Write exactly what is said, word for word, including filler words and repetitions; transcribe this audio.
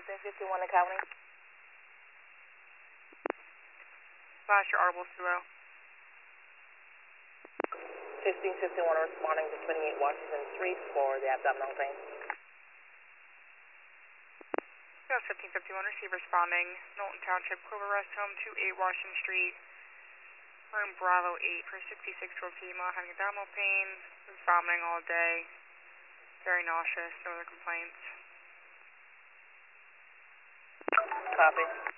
fifteen fifty-one in County. Flash your audible Suo. fifteen fifty-one responding to twenty-eight Washington Street for the abdominal pain. Yes, fifteen fifty-one, receive responding. Knowlton Township, Clover Rest Home, two eight Washington Street. Room Bravo eight for sixty-six year old female having abdominal pain. Was vomiting all day. Very nauseous, no other complaints. Copy.